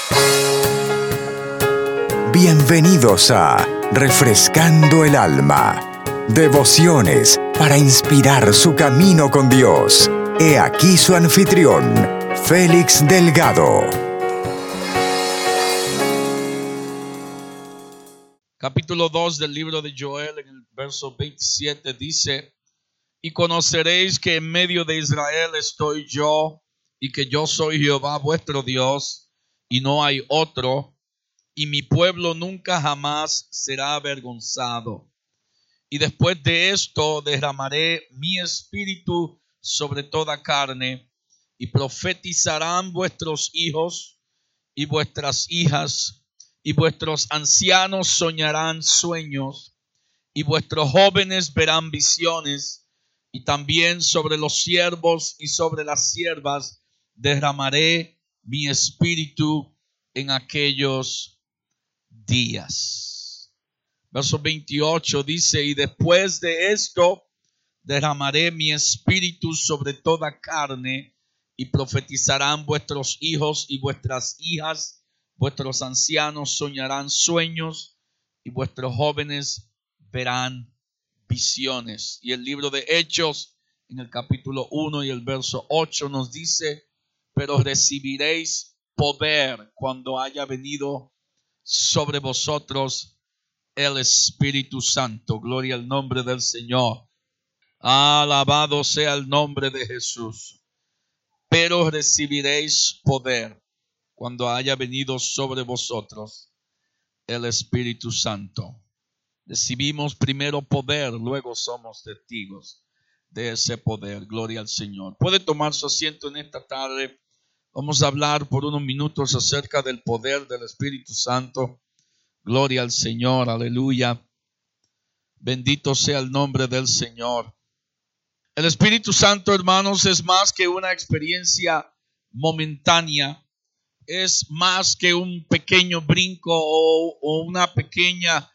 Bienvenidos a Refrescando el Alma. Devociones para inspirar su camino con Dios. He aquí su anfitrión, Félix Delgado. Capítulo 2 del libro de Joel, en el verso 27 dice: y conoceréis que en medio de Israel estoy yo, y que yo soy Jehová vuestro Dios, y no hay otro, y mi pueblo nunca jamás será avergonzado. Y después de esto derramaré mi espíritu sobre toda carne, y profetizarán vuestros hijos y vuestras hijas, y vuestros ancianos soñarán sueños, y vuestros jóvenes verán visiones. Y también sobre los siervos y sobre las siervas derramaré mi espíritu en aquellos días. Verso 28 dice: y después de esto derramaré mi espíritu sobre toda carne, y profetizarán vuestros hijos y vuestras hijas, vuestros ancianos soñarán sueños, y vuestros jóvenes verán visiones. Y el libro de Hechos, en el capítulo 1 y el verso 8 nos dice: pero recibiréis poder cuando haya venido sobre vosotros el Espíritu Santo. Gloria al nombre del Señor. Alabado sea el nombre de Jesús. Pero recibiréis poder cuando haya venido sobre vosotros el Espíritu Santo. Recibimos primero poder, luego somos testigos de ese poder. Gloria al Señor. Puede tomar su asiento en esta tarde. Vamos a hablar por unos minutos acerca del poder del Espíritu Santo. Gloria al Señor, aleluya. Bendito sea el nombre del Señor. El Espíritu Santo, hermanos, es más que una experiencia momentánea. Es más que un pequeño brinco o una pequeña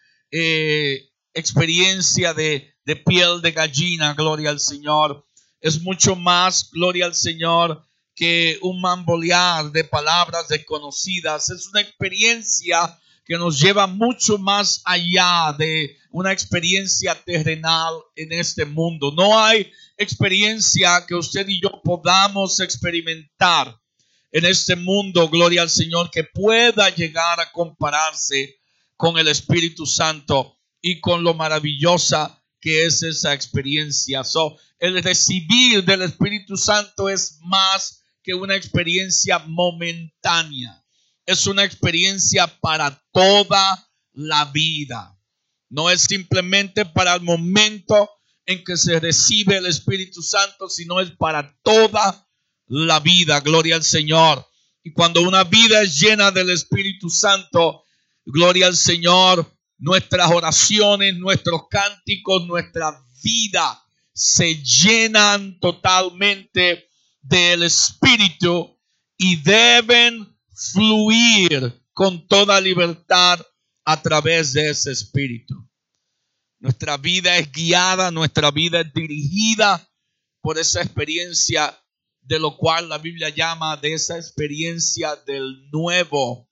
experiencia de piel de gallina. Gloria al Señor. Es mucho más, gloria al Señor, que un mambolear de palabras desconocidas. Es una experiencia que nos lleva mucho más allá de una experiencia terrenal en este mundo. No hay experiencia que usted y yo podamos experimentar en este mundo, gloria al Señor, que pueda llegar a compararse con el Espíritu Santo y con lo maravillosa que es esa experiencia. El recibir del Espíritu Santo es más que una experiencia momentánea. Es una experiencia para toda la vida. No es simplemente para el momento en que se recibe el Espíritu Santo, sino es para toda la vida. Gloria al Señor. Y cuando una vida es llena del Espíritu Santo, gloria al Señor, nuestras oraciones, nuestros cánticos, nuestra vida se llenan totalmente del Espíritu y deben fluir con toda libertad a través de ese Espíritu. Nuestra vida es guiada, nuestra vida es dirigida por esa experiencia, de lo cual la Biblia llama de esa experiencia del nuevo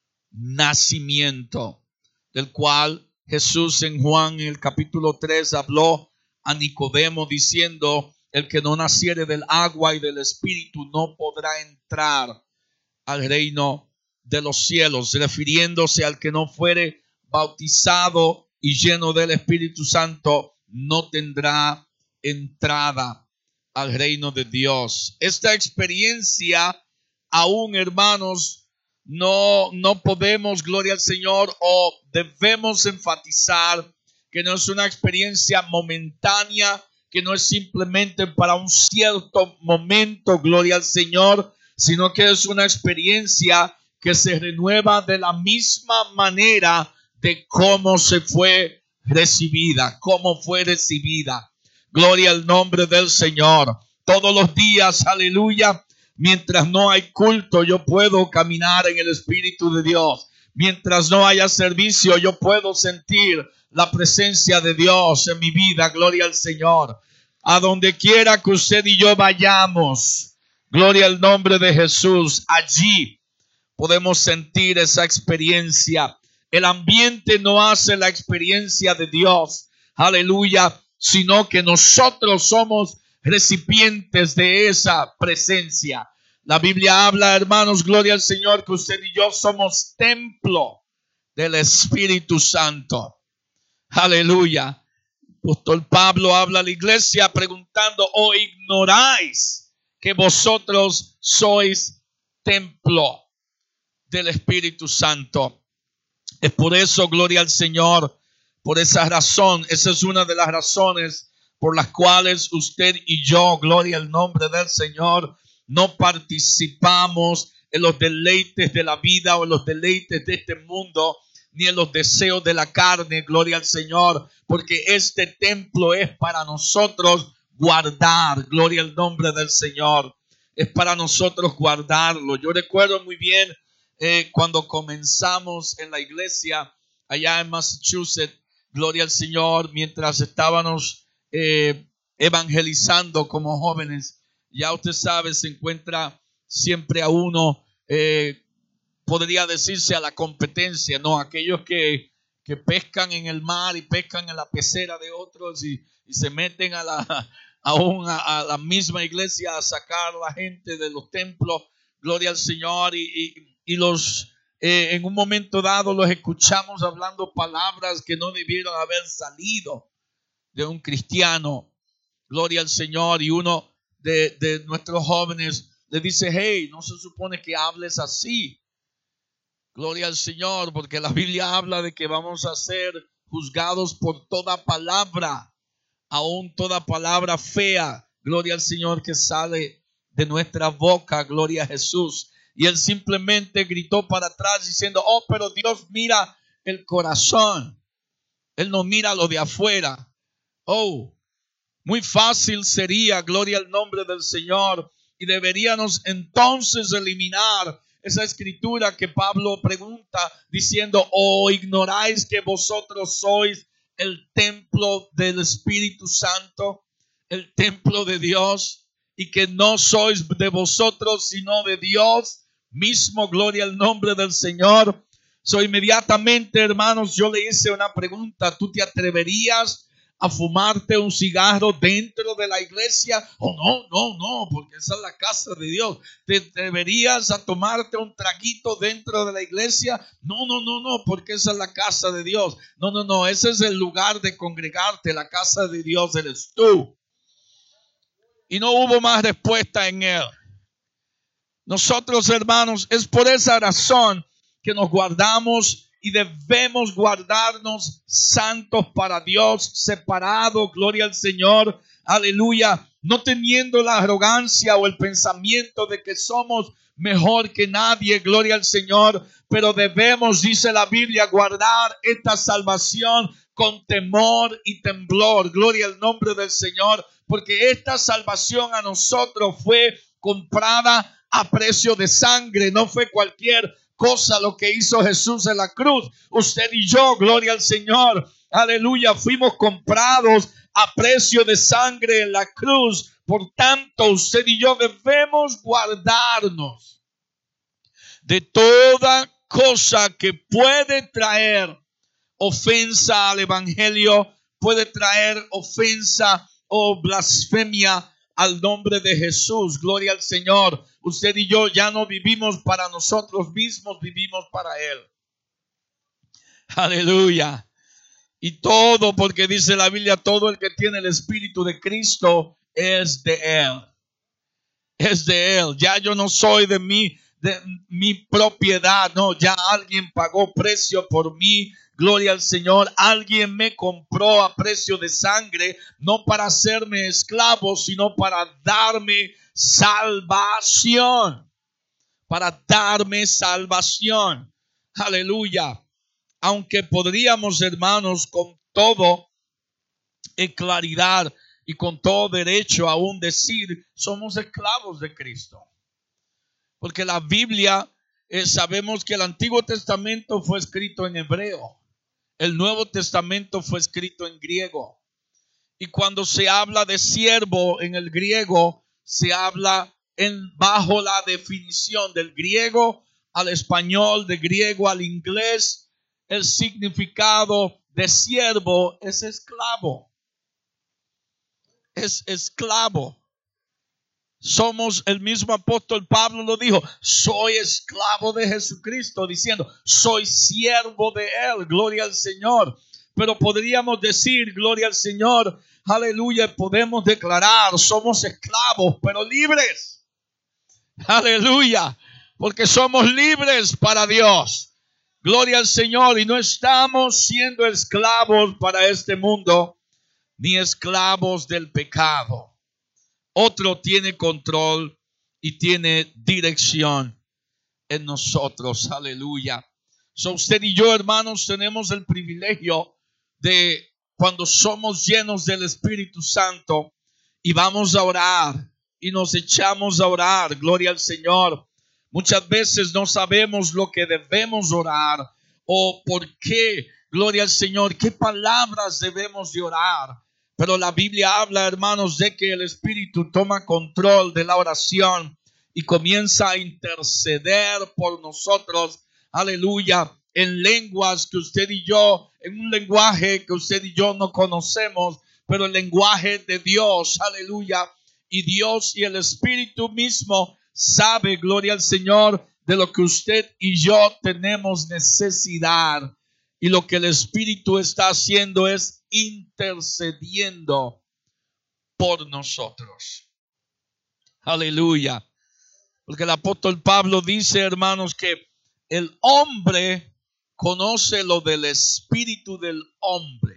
nacimiento, del cual Jesús en Juan en el capítulo 3 habló a Nicodemo diciendo: el que no naciere del agua y del Espíritu no podrá entrar al reino de los cielos, refiriéndose al que no fuere bautizado y lleno del Espíritu Santo, no tendrá entrada al reino de Dios. Esta experiencia, aún, hermanos, no podemos, gloria al Señor, o debemos enfatizar que no es una experiencia momentánea, que no es simplemente para un cierto momento, gloria al Señor, sino que es una experiencia que se renueva de la misma manera de cómo se fue recibida, cómo fue recibida. Gloria al nombre del Señor. Todos los días, aleluya, mientras no hay culto, yo puedo caminar en el Espíritu de Dios. Mientras no haya servicio, yo puedo sentir la presencia de Dios en mi vida. Gloria al Señor. A donde quiera que usted y yo vayamos, gloria al nombre de Jesús, allí podemos sentir esa experiencia. El ambiente no hace la experiencia de Dios. Aleluya. Sino que nosotros somos recipientes de esa presencia. La Biblia habla, hermanos, gloria al Señor, que usted y yo somos templo del Espíritu Santo. Aleluya. Apóstol Pablo habla a la iglesia preguntando: ¿o ignoráis que vosotros sois templo del Espíritu Santo? Es por eso, gloria al Señor, por esa razón, esa es una de las razones por las cuales usted y yo, gloria al nombre del Señor, no participamos en los deleites de la vida o en los deleites de este mundo, ni en los deseos de la carne, gloria al Señor, porque este templo es para nosotros guardar, gloria al nombre del Señor, es para nosotros guardarlo. Yo recuerdo muy bien cuando comenzamos en la iglesia allá en Massachusetts, gloria al Señor, mientras estábamos evangelizando como jóvenes. Ya usted sabe, se encuentra siempre a uno, podría decirse a la competencia, ¿no? Aquellos que pescan en el mar y pescan en la pecera de otros y se meten a la misma iglesia a sacar a la gente de los templos, gloria al Señor, y los en un momento dado los escuchamos hablando palabras que no debieron haber salido de un cristiano, gloria al Señor, y uno de nuestros jóvenes le dice: hey, no se supone que hables así, gloria al Señor, porque la Biblia habla de que vamos a ser juzgados por toda palabra, aún toda palabra fea, gloria al Señor, que sale de nuestra boca, gloria a Jesús. Y él simplemente gritó para atrás diciendo: oh, pero Dios mira el corazón, Él no mira lo de afuera. Oh, muy fácil sería, gloria al nombre del Señor, y deberíamos entonces eliminar esa escritura que Pablo pregunta diciendo: ¿o ignoráis que vosotros sois el templo del Espíritu Santo, el templo de Dios, y que no sois de vosotros sino de Dios mismo? Gloria al nombre del Señor. Inmediatamente, hermanos, yo le hice una pregunta: ¿tú te atreverías a fumarte un cigarro dentro de la iglesia? Oh, no, porque esa es la casa de Dios. ¿Te atreverías a tomarte un traguito dentro de la iglesia? No, porque esa es la casa de Dios. No, ese es el lugar de congregarte. La casa de Dios eres tú. Y no hubo más respuesta en él. Nosotros, hermanos, es por esa razón que nos guardamos y debemos guardarnos santos para Dios, separados, gloria al Señor, aleluya, no teniendo la arrogancia o el pensamiento de que somos mejor que nadie, gloria al Señor, pero debemos, dice la Biblia, guardar esta salvación con temor y temblor, gloria al nombre del Señor, porque esta salvación a nosotros fue comprada a precio de sangre, no fue cualquier cosa lo que hizo Jesús en la cruz. Usted y yo, gloria al Señor, aleluya, fuimos comprados a precio de sangre en la cruz. Por tanto, usted y yo debemos guardarnos de toda cosa que puede traer ofensa al evangelio, puede traer ofensa o blasfemia al nombre de Jesús. Gloria al Señor. Usted y yo ya no vivimos para nosotros mismos, vivimos para Él. Aleluya. Y todo, porque dice la Biblia, todo el que tiene el Espíritu de Cristo es de Él. Es de Él. Ya yo no soy de mi propiedad. No, ya alguien pagó precio por mí. Gloria al Señor. Alguien me compró a precio de sangre, no para hacerme esclavo, sino para darme salvación. Para darme salvación. Aleluya. Aunque podríamos, hermanos, con todo en claridad y con todo derecho aún decir, somos esclavos de Cristo. Porque la Biblia, sabemos que el Antiguo Testamento fue escrito en hebreo. El Nuevo Testamento fue escrito en griego. Y cuando se habla de siervo en el griego, se habla bajo la definición del griego al español, de griego al inglés, el significado de siervo es esclavo. Es esclavo. Somos, el mismo apóstol Pablo lo dijo, soy esclavo de Jesucristo, diciendo, soy siervo de Él, gloria al Señor. Pero podríamos decir, gloria al Señor, aleluya, podemos declarar, somos esclavos, pero libres. Aleluya, porque somos libres para Dios. Gloria al Señor, y no estamos siendo esclavos para este mundo, ni esclavos del pecado. Otro tiene control y tiene dirección en nosotros. Aleluya. So usted y yo, hermanos, tenemos el privilegio de, cuando somos llenos del Espíritu Santo y vamos a orar y nos echamos a orar, gloria al Señor. Muchas veces no sabemos lo que debemos orar o por qué, gloria al Señor, qué palabras debemos de orar. Pero la Biblia habla, hermanos, de que el Espíritu toma control de la oración y comienza a interceder por nosotros. Aleluya. En lenguas que usted y yo, en un lenguaje que usted y yo no conocemos, pero el lenguaje de Dios. Aleluya. Y Dios y el Espíritu mismo sabe, gloria al Señor, de lo que usted y yo tenemos necesidad. Y lo que el Espíritu está haciendo es intercediendo por nosotros. Aleluya. Porque el apóstol Pablo dice, hermanos, que el hombre conoce lo del espíritu del hombre,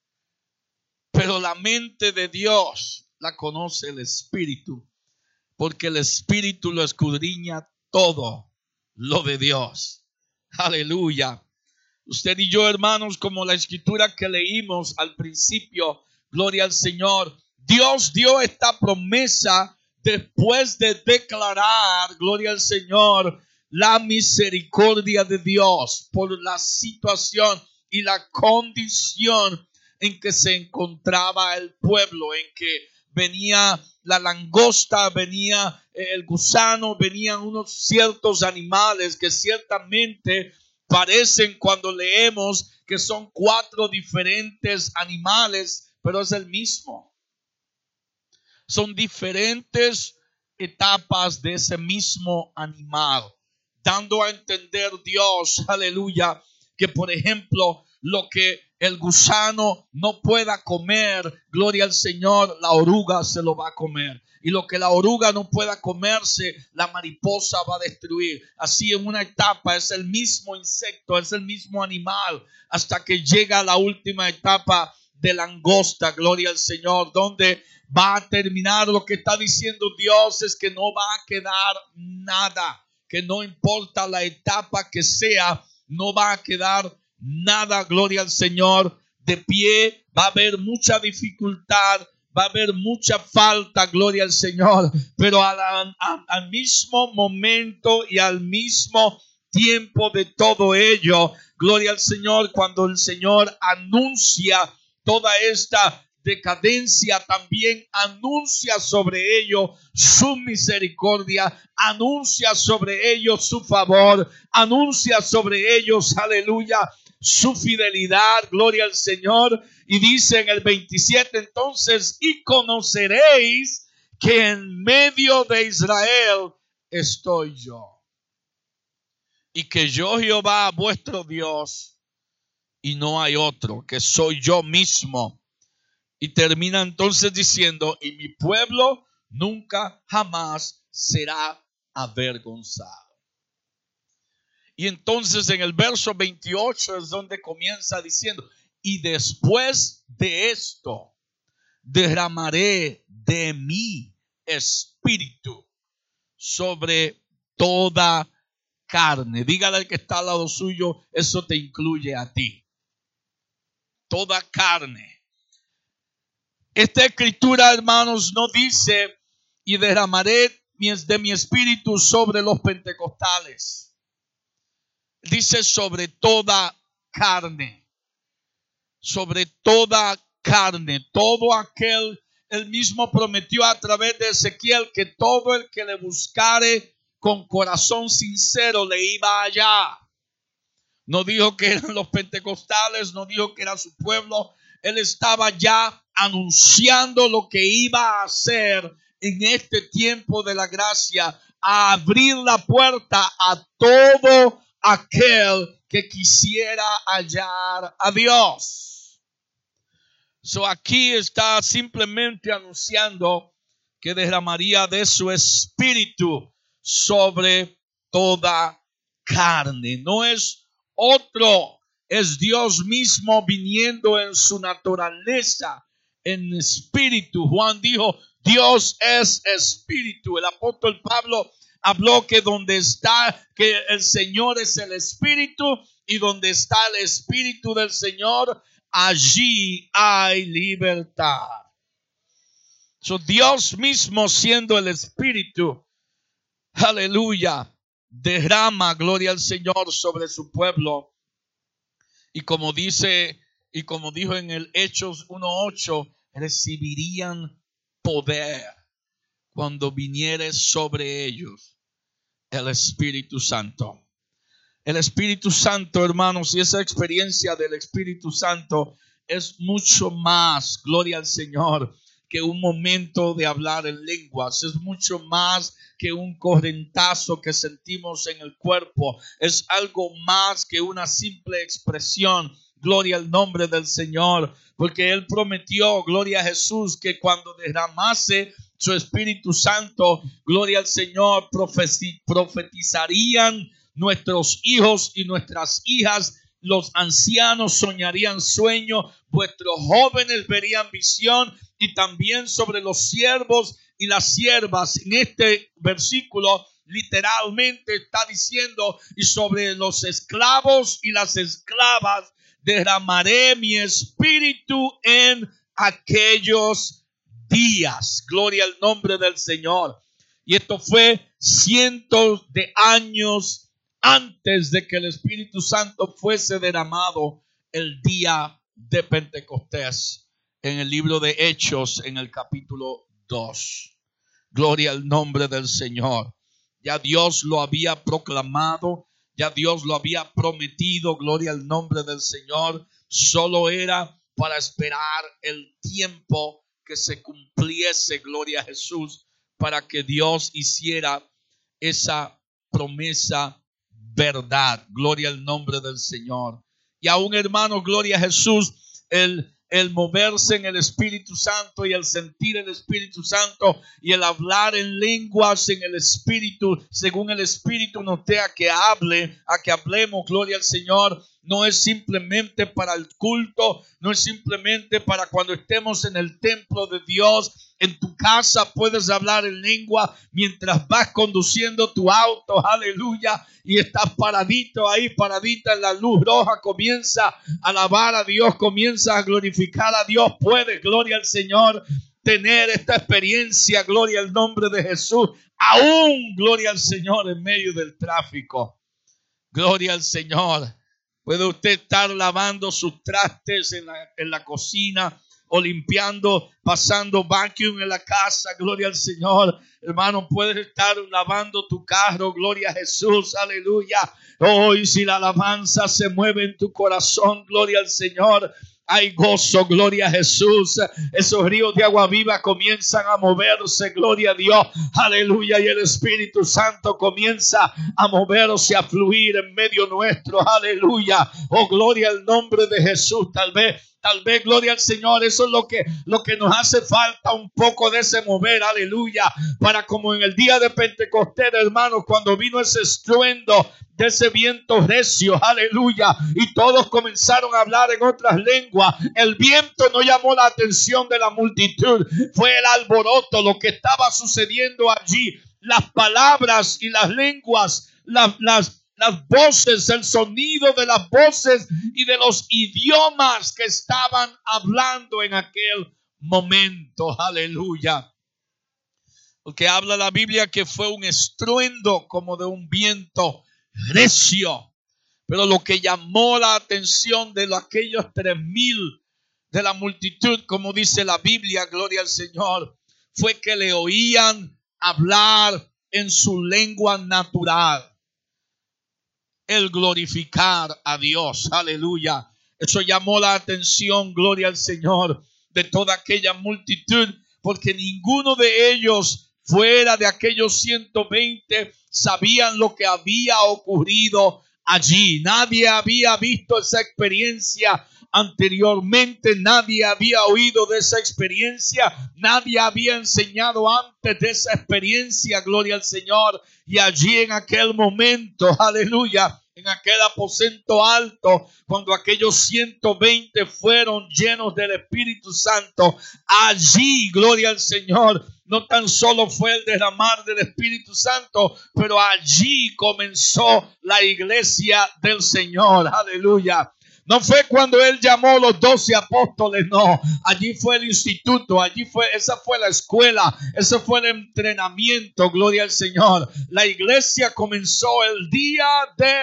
pero la mente de Dios la conoce el Espíritu, porque el Espíritu lo escudriña todo lo de Dios. Aleluya. Usted y yo, hermanos, como la escritura que leímos al principio, gloria al Señor, Dios dio esta promesa después de declarar, gloria al Señor, la misericordia de Dios por la situación y la condición en que se encontraba el pueblo, en que venía la langosta, venía el gusano, venían unos ciertos animales que ciertamente parecen, cuando leemos, que son 4 diferentes animales, pero es el mismo. Son diferentes etapas de ese mismo animal, dando a entender Dios, aleluya, que por ejemplo, lo que el gusano no pueda comer, gloria al Señor, la oruga se lo va a comer. Y lo que la oruga no pueda comerse, la mariposa va a destruir. Así en una etapa es el mismo insecto, es el mismo animal, hasta que llega a la última etapa de langosta, gloria al Señor, donde va a terminar. Lo que está diciendo Dios es que no va a quedar nada, que no importa la etapa que sea, no va a quedar nada, gloria al Señor, de pie. Va a haber mucha dificultad, va a haber mucha falta, gloria al Señor, pero al mismo momento y al mismo tiempo de todo ello, gloria al Señor, cuando el Señor anuncia toda esta decadencia, también anuncia sobre ello su misericordia, anuncia sobre ellos su favor, anuncia sobre ellos, aleluya, su fidelidad, gloria al Señor. Y dice en el 27, entonces, y conoceréis que en medio de Israel estoy yo, y que yo, Jehová, vuestro Dios, y no hay otro, que soy yo mismo. Y termina entonces diciendo, y mi pueblo nunca jamás será avergonzado. Y entonces en el verso 28 es donde comienza diciendo, y después de esto derramaré de mi espíritu sobre toda carne. Dígale al que está al lado suyo, eso te incluye a ti. Toda carne. Esta escritura, hermanos, no dice, y derramaré de mi espíritu sobre los pentecostales. Dice sobre toda carne. Sobre toda carne. Todo aquel, él mismo prometió a través de Ezequiel que todo el que le buscare con corazón sincero le iba allá. No dijo que eran los pentecostales, no dijo que era su pueblo. Él estaba ya anunciando lo que iba a hacer en este tiempo de la gracia, a abrir la puerta a todo aquel que quisiera hallar a Dios. Aquí está simplemente anunciando que derramaría de su espíritu sobre toda carne. No es otro, es Dios mismo viniendo en su naturaleza, en espíritu. Juan dijo, Dios es espíritu. El apóstol Pablo habló que donde está, que el Señor es el espíritu, y donde está el espíritu del Señor, allí hay libertad. Dios mismo siendo el espíritu, aleluya, derrama, gloria al Señor, sobre su pueblo. Y como dice, y como dijo en el Hechos 1:8, recibirían poder cuando viniere sobre ellos el Espíritu Santo. El Espíritu Santo, hermanos, y esa experiencia del Espíritu Santo es mucho más, gloria al Señor, que un momento de hablar en lenguas. Es mucho más que un corrientazo que sentimos en el cuerpo. Es algo más que una simple expresión. Gloria al nombre del Señor, porque Él prometió, gloria a Jesús, que cuando derramase su Espíritu Santo, gloria al Señor, profetizarían nuestros hijos y nuestras hijas. Los ancianos soñarían sueños, vuestros jóvenes verían visión, y también sobre los siervos y las siervas. En este versículo literalmente está diciendo, y sobre los esclavos y las esclavas derramaré mi espíritu en aquellos días. Gloria al nombre del Señor. Y esto fue cientos de años antes de que el Espíritu Santo fuese derramado, el día de Pentecostés, en el libro de Hechos, en el capítulo 2. Gloria al nombre del Señor. Ya Dios lo había proclamado, ya Dios lo había prometido, gloria al nombre del Señor. Solo era para esperar el tiempo que se cumpliese, gloria a Jesús, para que Dios hiciera esa promesa verdad. Gloria al nombre del Señor. Y aún, hermano, gloria a Jesús, el moverse en el Espíritu Santo y el sentir el Espíritu Santo y el hablar en lenguas en el Espíritu, según el Espíritu nos dé a que hablemos, gloria al Señor. No es simplemente para el culto, no es simplemente para cuando estemos en el templo de Dios. En tu casa puedes hablar en lengua mientras vas conduciendo tu auto, aleluya, y estás paradito ahí, paradita en la luz roja, comienza a alabar a Dios, comienza a glorificar a Dios. Puedes, gloria al Señor, tener esta experiencia, gloria al nombre de Jesús, aún, gloria al Señor, en medio del tráfico. Gloria al Señor. Puede usted estar lavando sus trastes en la cocina, o limpiando, pasando vacuum en la casa, gloria al Señor. Hermano, puedes estar lavando tu carro, gloria a Jesús, aleluya. Hoy, si la alabanza se mueve en tu corazón, gloria al Señor, hay gozo, gloria a Jesús. Esos ríos de agua viva comienzan a moverse, gloria a Dios, aleluya. Y el Espíritu Santo comienza a moverse, a fluir en medio nuestro, aleluya. Oh, gloria al nombre de Jesús. Tal vez, gloria al Señor, eso es lo que nos hace falta, un poco de ese mover, aleluya, para como en el día de Pentecostés, hermanos, cuando vino ese estruendo de ese viento recio, aleluya, y todos comenzaron a hablar en otras lenguas. El viento no llamó la atención de la multitud, fue el alboroto, lo que estaba sucediendo allí, las palabras y las lenguas, las voces, el sonido de las voces y de los idiomas que estaban hablando en aquel momento, aleluya. Porque habla la Biblia que fue un estruendo como de un viento recio. Pero lo que llamó la atención de aquellos 3,000 de la multitud, como dice la Biblia, gloria al Señor, fue que le oían hablar en su lengua natural el glorificar a Dios. Aleluya. Eso llamó la atención, gloria al Señor, de toda aquella multitud, porque ninguno de ellos, fuera de aquellos 120, sabían lo que había ocurrido allí. Nadie había visto esa experiencia anteriormente, nadie había oído de esa experiencia, nadie había enseñado antes de esa experiencia, gloria al Señor. Y allí en aquel momento, aleluya, en aquel aposento alto, cuando aquellos 120 fueron llenos del Espíritu Santo, allí, gloria al Señor, no tan solo fue el derramar del Espíritu Santo, pero allí comenzó la iglesia del Señor. Aleluya. No fue cuando él llamó los 12 apóstoles, no. Allí fue el instituto, esa fue la escuela, ese fue el entrenamiento, gloria al Señor. La iglesia comenzó el día de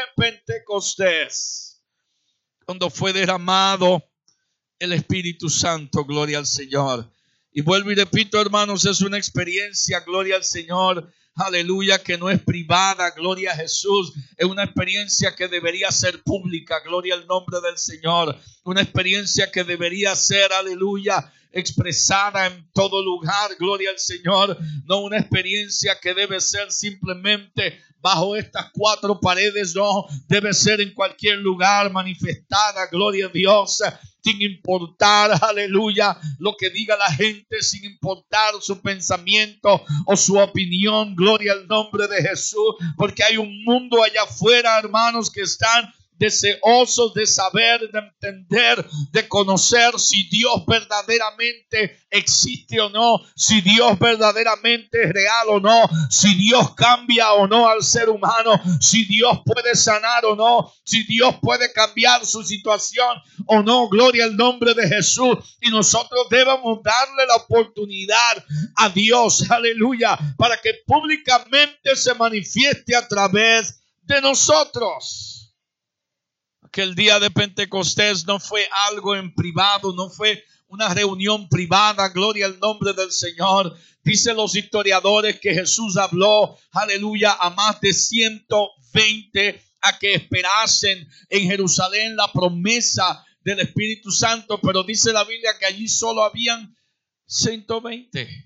Pentecostés, cuando fue derramado el Espíritu Santo, gloria al Señor. Y vuelvo y repito, hermanos, es una experiencia, gloria al Señor, aleluya, que no es privada, gloria a Jesús. Es una experiencia que debería ser pública, gloria al nombre del Señor. Una experiencia que debería ser, aleluya, expresada en todo lugar, gloria al Señor. No una experiencia que debe ser simplemente bajo estas 4 paredes, no, debe ser en cualquier lugar manifestada, gloria a Dios, sin importar, aleluya, lo que diga la gente, sin importar su pensamiento o su opinión, gloria al nombre de Jesús, porque hay un mundo allá afuera, hermanos, que están deseosos de saber, de entender, de conocer si Dios verdaderamente existe o no, si Dios verdaderamente es real o no, si Dios cambia o no al ser humano, si Dios puede sanar o no, si Dios puede cambiar su situación o no, gloria al nombre de Jesús. Y nosotros debemos darle la oportunidad a Dios, aleluya, para que públicamente se manifieste a través de nosotros. Que el día de Pentecostés no fue algo en privado, no fue una reunión privada, gloria al nombre del Señor. Dicen los historiadores que Jesús habló, aleluya, a más de 120 a que esperasen en Jerusalén la promesa del Espíritu Santo, pero dice la Biblia que allí solo habían 120.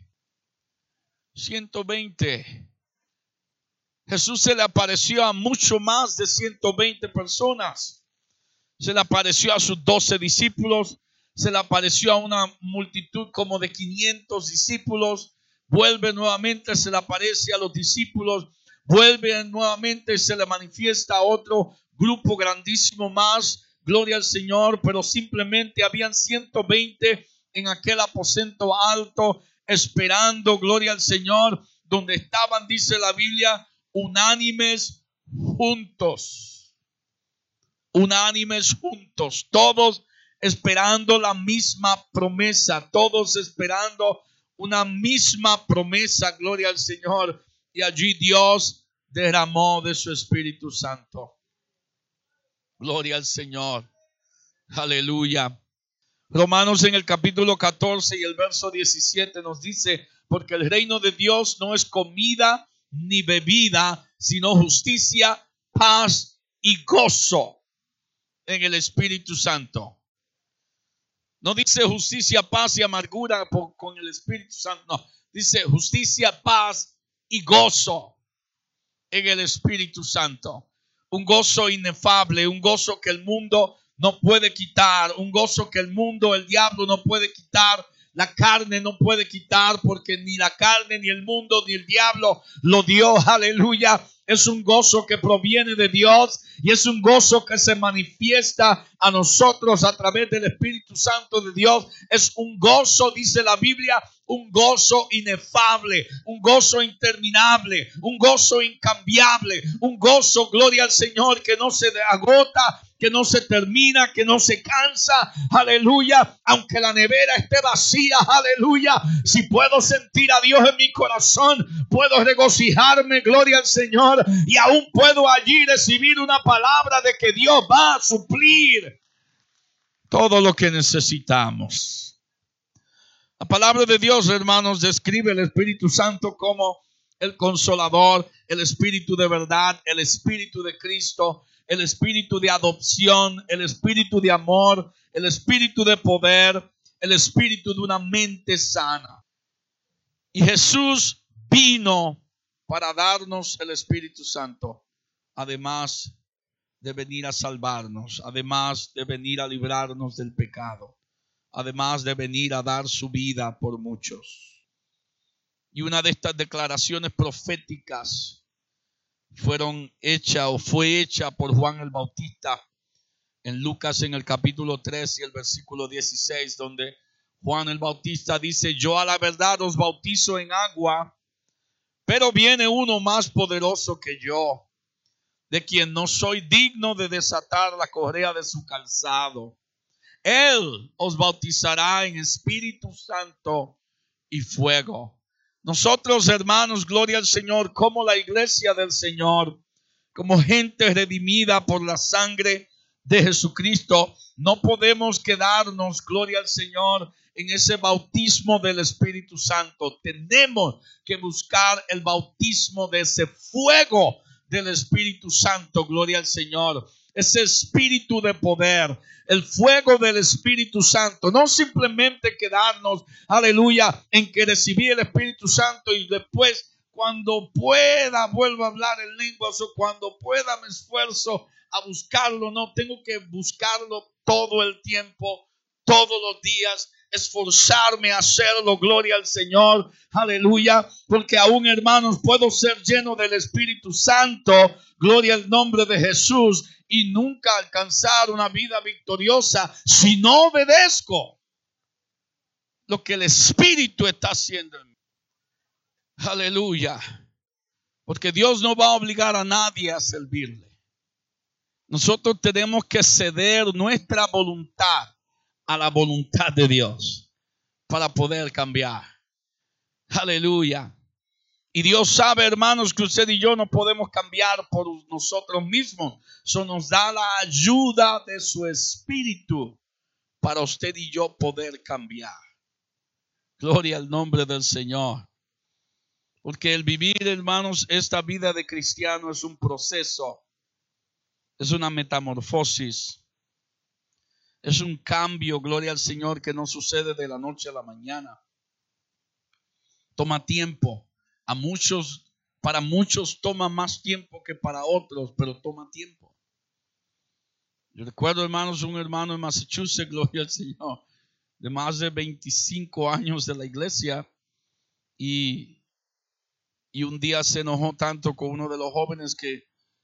Jesús se le apareció a mucho más de 120 personas. Se le apareció a sus 12 discípulos, se le apareció a una multitud como de 500 discípulos, vuelve nuevamente, se le aparece a los discípulos, vuelve nuevamente y se le manifiesta a otro grupo grandísimo más, gloria al Señor, pero simplemente habían 120 en aquel aposento alto, esperando, gloria al Señor, donde estaban, dice la Biblia, unánimes juntos. Unánimes juntos, todos esperando la misma promesa, todos esperando una misma promesa, gloria al Señor. Y allí Dios derramó de su Espíritu Santo. Gloria al Señor. Aleluya. Romanos en el capítulo 14 y el verso 17 nos dice, porque el reino de Dios no es comida ni bebida, sino justicia, paz y gozo en el Espíritu Santo. No dice justicia, paz y amargura con el Espíritu Santo. No, dice justicia, paz y gozo en el Espíritu Santo. Un gozo inefable, un gozo que el mundo no puede quitar, un gozo que el mundo, el diablo no puede quitar, la carne no puede quitar, porque ni la carne, ni el mundo, ni el diablo lo dio. Aleluya. Es un gozo que proviene de Dios y es un gozo que se manifiesta a nosotros a través del Espíritu Santo de Dios. Es un gozo, dice la Biblia, un gozo inefable, un gozo interminable, un gozo incambiable, un gozo, gloria al Señor, que no se agota, que no se termina, que no se cansa. Aleluya. Aunque la nevera esté vacía, aleluya, si puedo sentir a Dios en mi corazón, puedo regocijarme, gloria al Señor, y aún puedo allí recibir una palabra de que Dios va a suplir todo lo que necesitamos. La palabra de Dios, hermanos, describe el Espíritu Santo como el Consolador, el Espíritu de verdad, el Espíritu de Cristo, el Espíritu de adopción, el Espíritu de amor, el Espíritu de poder, el Espíritu de una mente sana. Y Jesús vino para darnos el Espíritu Santo, además de venir a salvarnos, además de venir a librarnos del pecado, además de venir a dar su vida por muchos. Y una de estas declaraciones proféticas fue hecha por Juan el Bautista en Lucas en el capítulo 3 y el versículo 16, donde Juan el Bautista dice: yo a la verdad os bautizo en agua, pero viene uno más poderoso que yo, de quien no soy digno de desatar la correa de su calzado. Él os bautizará en Espíritu Santo y fuego. Nosotros, hermanos, gloria al Señor, como la iglesia del Señor, como gente redimida por la sangre de Jesucristo, no podemos quedarnos, gloria al Señor, en ese bautismo del Espíritu Santo. Tenemos que buscar el bautismo de ese fuego del Espíritu Santo, gloria al Señor. Ese espíritu de poder, el fuego del Espíritu Santo. No simplemente quedarnos, aleluya, en que recibí el Espíritu Santo y después cuando pueda vuelvo a hablar en lenguas, o cuando pueda me esfuerzo a buscarlo. No, tengo que buscarlo todo el tiempo, todos los días, esforzarme a hacerlo, gloria al Señor, aleluya, porque aún, hermanos, puedo ser lleno del Espíritu Santo, gloria al nombre de Jesús, y nunca alcanzar una vida victoriosa si no obedezco lo que el Espíritu está haciendo en mí. Aleluya, porque Dios no va a obligar a nadie a servirle. Nosotros tenemos que ceder nuestra voluntad a la voluntad de Dios para poder cambiar. Aleluya. Y Dios sabe, hermanos, que usted y yo no podemos cambiar por nosotros mismos. Eso nos da la ayuda de su Espíritu para usted y yo poder cambiar. Gloria al nombre del Señor. Porque el vivir, hermanos, esta vida de cristiano es un proceso. Es una metamorfosis. Es un cambio, gloria al Señor, que no sucede de la noche a la mañana. Toma tiempo. Para muchos toma más tiempo que para otros, pero toma tiempo. Yo recuerdo, hermanos, un hermano en Massachusetts, gloria al Señor, de más de 25 años de la iglesia, y un día se enojó tanto con uno de los jóvenes que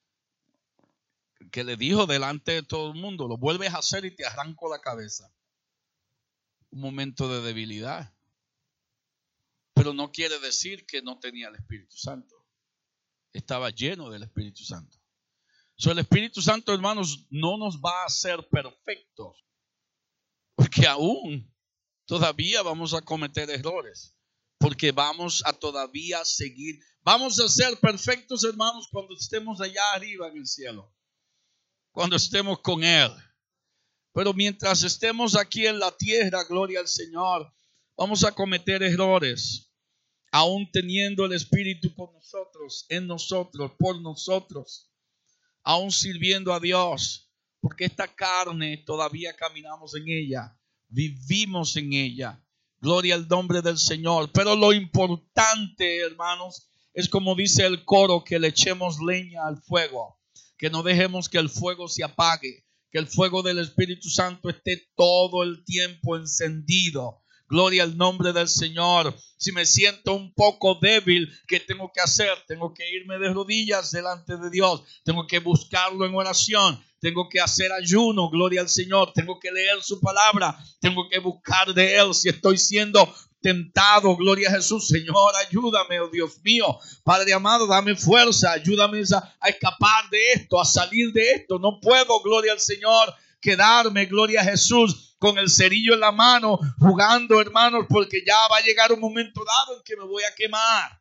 le dijo delante de todo el mundo: lo vuelves a hacer y te arranco la cabeza. Un momento de debilidad. Pero no quiere decir que no tenía el Espíritu Santo. Estaba lleno del Espíritu Santo. El Espíritu Santo, hermanos, no nos va a hacer perfectos, porque aún todavía vamos a cometer errores, porque vamos a todavía seguir. Vamos a ser perfectos, hermanos, cuando estemos allá arriba en el cielo, cuando estemos con Él. Pero mientras estemos aquí en la tierra, gloria al Señor, vamos a cometer errores, aún teniendo el Espíritu con nosotros, en nosotros, por nosotros, aún sirviendo a Dios, porque esta carne todavía caminamos en ella, vivimos en ella. Gloria al nombre del Señor. Pero lo importante, hermanos, es como dice el coro, que le echemos leña al fuego, que no dejemos que el fuego se apague, que el fuego del Espíritu Santo esté todo el tiempo encendido. Gloria al nombre del Señor. Si me siento un poco débil, ¿qué tengo que hacer? Tengo que irme de rodillas delante de Dios. Tengo que buscarlo en oración. Tengo que hacer ayuno, gloria al Señor. Tengo que leer su palabra. Tengo que buscar de Él. Si estoy siendo tentado, gloria a Jesús, Señor, ayúdame, oh Dios mío. Padre amado, dame fuerza. Ayúdame a escapar de esto, a salir de esto. No puedo, gloria al Señor, quedarme, gloria a Jesús, con el cerillo en la mano, jugando, hermanos, porque ya va a llegar un momento dado en que me voy a quemar.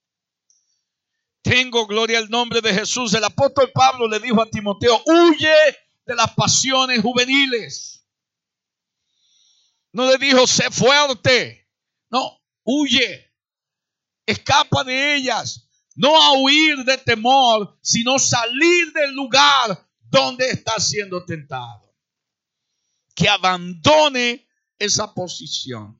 Tengo, gloria al nombre de Jesús. El apóstol Pablo le dijo a Timoteo: huye de las pasiones juveniles. No le dijo: sé fuerte. No, huye. Escapa de ellas. No a huir de temor, sino salir del lugar donde está siendo tentado. Que abandone esa posición.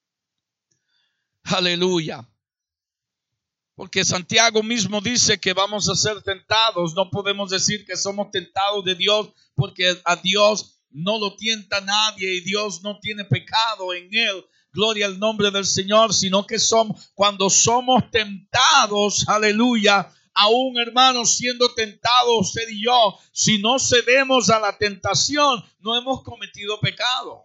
Aleluya. Porque Santiago mismo dice que vamos a ser tentados. No podemos decir que somos tentados de Dios, porque a Dios no lo tienta nadie y Dios no tiene pecado en él. Gloria al nombre del Señor, sino que cuando somos tentados, aleluya, aún hermanos siendo tentados usted y yo, si no cedemos a la tentación, no hemos cometido pecado.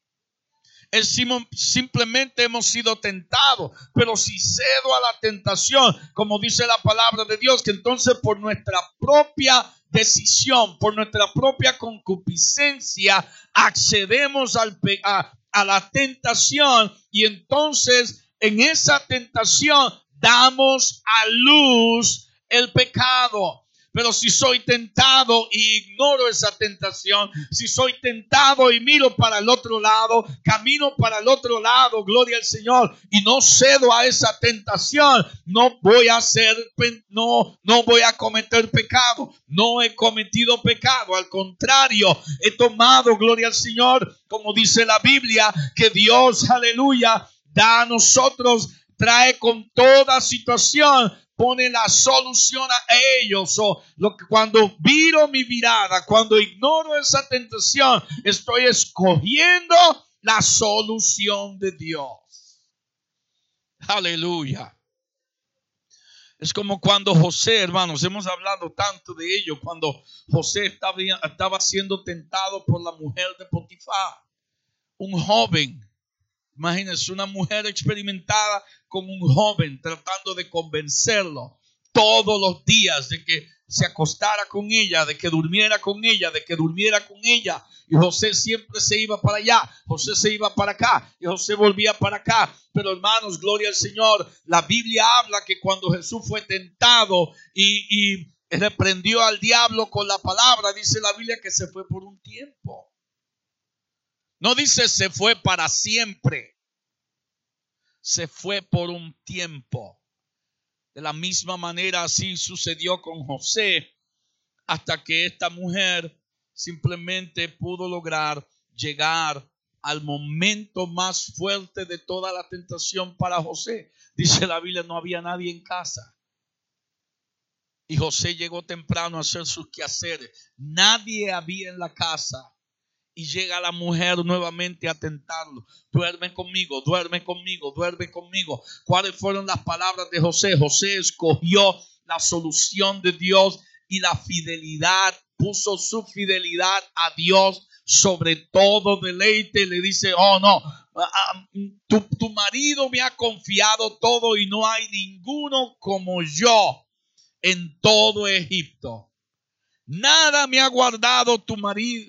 Simplemente hemos sido tentados, pero si cedo a la tentación, como dice la palabra de Dios, que entonces por nuestra propia decisión, por nuestra propia concupiscencia, accedemos a la tentación, y entonces en esa tentación damos a luz el pecado. Pero si soy tentado y ignoro esa tentación, si soy tentado y miro para el otro lado, camino para el otro lado, gloria al Señor, y no cedo a esa tentación, no voy a cometer pecado. No he cometido pecado, al contrario, he tomado, gloria al Señor, como dice la Biblia, que Dios, aleluya, da a nosotros, trae con toda situación, pone la solución a ellos. Cuando viro mi mirada, cuando ignoro esa tentación, estoy escogiendo la solución de Dios. Aleluya. Es como cuando José, hermanos, hemos hablado tanto de ello, cuando José estaba siendo tentado por la mujer de Potifar, un joven. Imagínense una mujer experimentada con un joven tratando de convencerlo todos los días de que se acostara con ella, de que durmiera con ella, de que durmiera con ella. Y José siempre se iba para allá, José se iba para acá y José volvía para acá. Pero hermanos, gloria al Señor, la Biblia habla que cuando Jesús fue tentado y reprendió al diablo con la palabra, dice la Biblia que se fue por un tiempo. No dice se fue para siempre. Se fue por un tiempo. De la misma manera así sucedió con José, hasta que esta mujer simplemente pudo lograr llegar al momento más fuerte de toda la tentación para José. Dice la Biblia, no había nadie en casa. Y José llegó temprano a hacer sus quehaceres. Nadie había en la casa. Y llega la mujer nuevamente a tentarlo. Duerme conmigo, duerme conmigo, duerme conmigo. ¿Cuáles fueron las palabras de José? José escogió la solución de Dios y la fidelidad. Puso su fidelidad a Dios sobre todo deleite. Le dice, oh no, tu marido me ha confiado todo y no hay ninguno como yo en todo Egipto. Nada me ha guardado tu marido.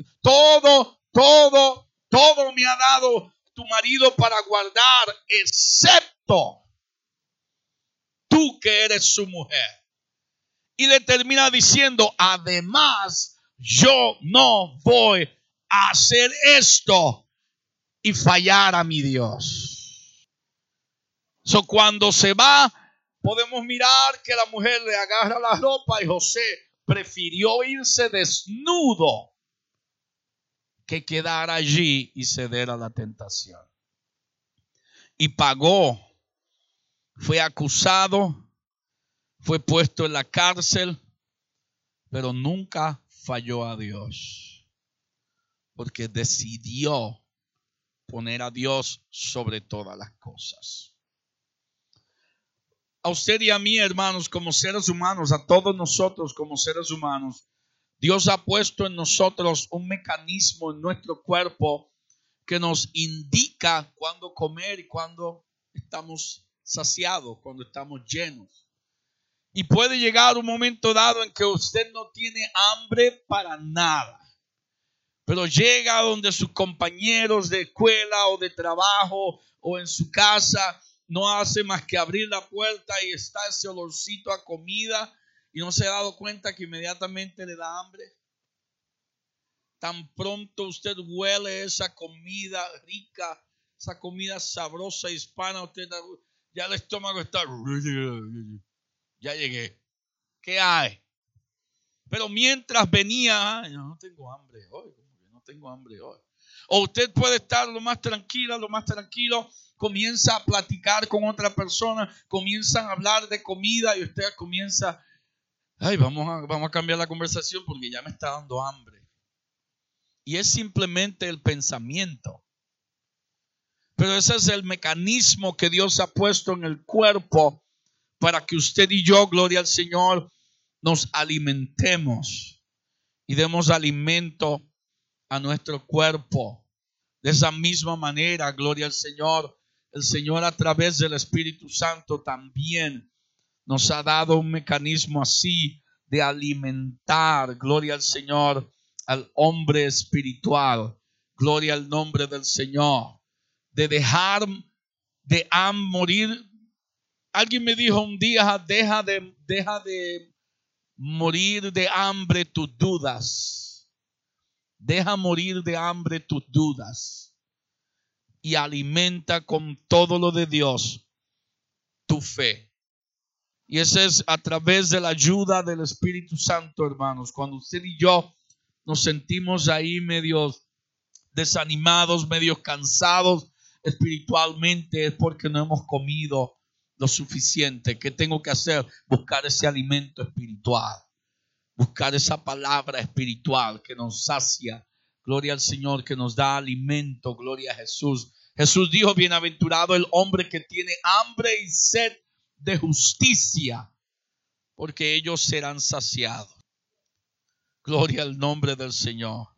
Todo me ha dado tu marido para guardar, excepto tú que eres su mujer. Y le termina diciendo, además, yo no voy a hacer esto y fallar a mi Dios. Cuando se va, podemos mirar que la mujer le agarra la ropa y José prefirió irse desnudo que quedar allí y ceder a la tentación. Y pagó, fue acusado, fue puesto en la cárcel, pero nunca falló a Dios, porque decidió poner a Dios sobre todas las cosas. A usted y a mí, hermanos, como seres humanos, a todos nosotros como seres humanos, Dios ha puesto en nosotros un mecanismo en nuestro cuerpo que nos indica cuándo comer y cuándo estamos saciados, cuándo estamos llenos. Y puede llegar un momento dado en que usted no tiene hambre para nada, pero llega donde sus compañeros de escuela o de trabajo o en su casa, no hace más que abrir la puerta y está ese olorcito a comida. ¿Y no se ha dado cuenta que inmediatamente le da hambre? Tan pronto usted huele esa comida rica, esa comida sabrosa hispana, usted ya el estómago está. ya llegué. ¿Qué hay? Pero mientras venía, yo no tengo hambre hoy, no tengo hambre hoy. O usted puede estar lo más tranquilo, comienza a platicar con otra persona, comienzan a hablar de comida y usted comienza, vamos a cambiar la conversación porque ya me está dando hambre. Y es simplemente el pensamiento. Pero ese es el mecanismo que Dios ha puesto en el cuerpo para que usted y yo, gloria al Señor, nos alimentemos y demos alimento a nuestro cuerpo. De esa misma manera, gloria al Señor, el Señor a través del Espíritu Santo también nos ha dado un mecanismo así de alimentar, gloria al Señor, al hombre espiritual. Gloria al nombre del Señor. De dejar de morir. Alguien me dijo un día, deja de morir de hambre tus dudas. Deja morir de hambre tus dudas y alimenta con todo lo de Dios tu fe. Y eso es a través de la ayuda del Espíritu Santo, hermanos. Cuando usted y yo nos sentimos ahí medios desanimados, medios cansados espiritualmente, es porque no hemos comido lo suficiente. ¿Qué tengo que hacer? Buscar ese alimento espiritual. Buscar esa palabra espiritual que nos sacia. Gloria al Señor, que nos da alimento. Gloria a Jesús. Jesús dijo, bienaventurado el hombre que tiene hambre y sed de justicia, porque ellos serán saciados. Gloria al nombre del Señor.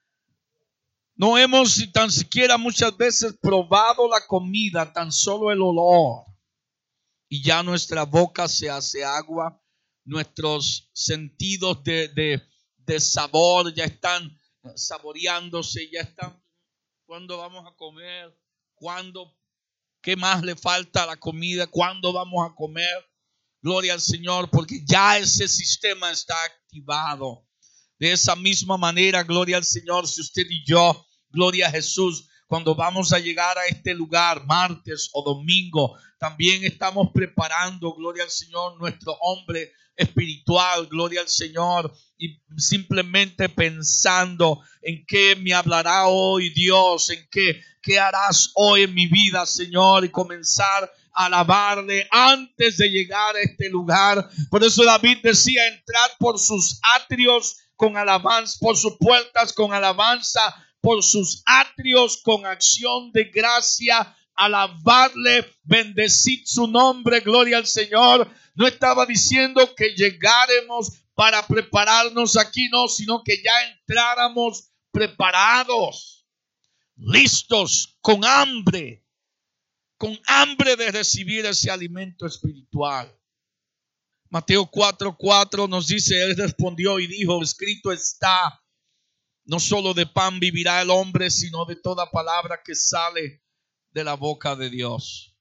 No hemos tan siquiera muchas veces probado la comida, tan solo el olor. Y ya nuestra boca se hace agua. Nuestros sentidos de sabor ya están saboreándose, ya están. ¿Cuándo vamos a comer? ¿Cuándo? ¿Qué más le falta a la comida? ¿Cuándo vamos a comer? Gloria al Señor, porque ya ese sistema está activado. De esa misma manera, gloria al Señor, si usted y yo, gloria a Jesús, cuando vamos a llegar a este lugar, martes o domingo, también estamos preparando, gloria al Señor, nuestro hombre espiritual, gloria al Señor, y simplemente pensando en qué me hablará hoy Dios, en qué harás hoy en mi vida, Señor, y comenzar a alabarle antes de llegar a este lugar. Por eso David decía, entrad por sus atrios con alabanza, por sus puertas con alabanza, por sus atrios con acción de gracia, alabadle, bendecid su nombre, gloria al Señor. No estaba diciendo que llegáramos para prepararnos aquí, no, sino que ya entráramos preparados, listos, con hambre de recibir ese alimento espiritual. Mateo 4:4 nos dice, él respondió y dijo, escrito está, no solo de pan vivirá el hombre, sino de toda palabra que sale de la boca de Dios.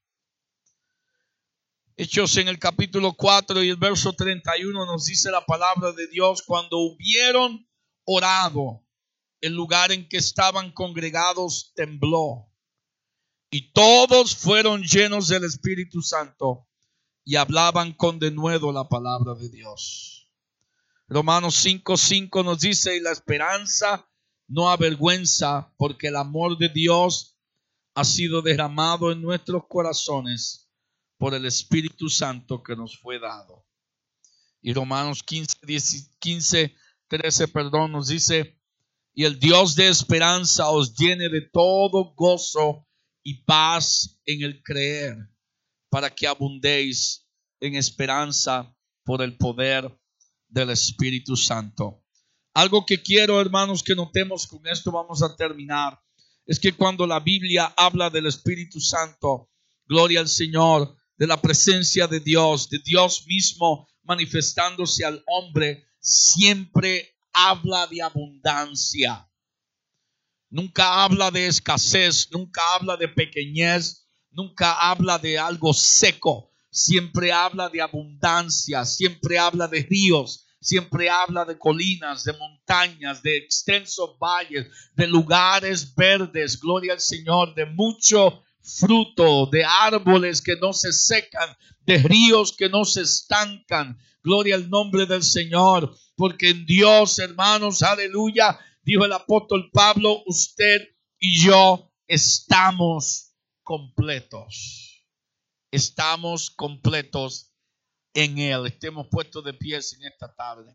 Hechos en el capítulo 4 y el verso 31 nos dice la palabra de Dios, cuando hubieron orado, el lugar en que estaban congregados tembló y todos fueron llenos del Espíritu Santo y hablaban con denuedo la palabra de Dios. Romanos 5:5 nos dice, y la esperanza no avergüenza, porque el amor de Dios ha sido derramado en nuestros corazones por el Espíritu Santo que nos fue dado. Y Romanos 15:13 nos dice, y el Dios de esperanza os llene de todo gozo y paz en el creer, para que abundéis en esperanza por el poder del Espíritu Santo. Algo que quiero, hermanos, que notemos, con esto vamos a terminar, es que cuando la Biblia habla del Espíritu Santo, gloria al Señor, de la presencia de Dios mismo manifestándose al hombre, siempre habla de abundancia. Nunca habla de escasez, nunca habla de pequeñez, nunca habla de algo seco. Siempre habla de abundancia, siempre habla de ríos, siempre habla de colinas, de montañas, de extensos valles, de lugares verdes, gloria al Señor, de mucho fruto, de árboles que no se secan, de ríos que no se estancan. Gloria al nombre del Señor, porque en Dios, hermanos, aleluya, dijo el apóstol Pablo, usted y yo estamos completos. Estamos completos en Él. Estemos puestos de pies en esta tarde.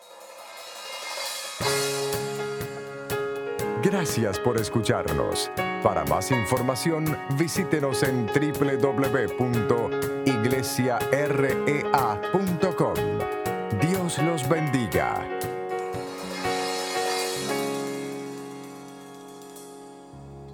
Gracias por escucharnos. Para más información, visítenos en www.iglesiarea.com. Dios los bendiga.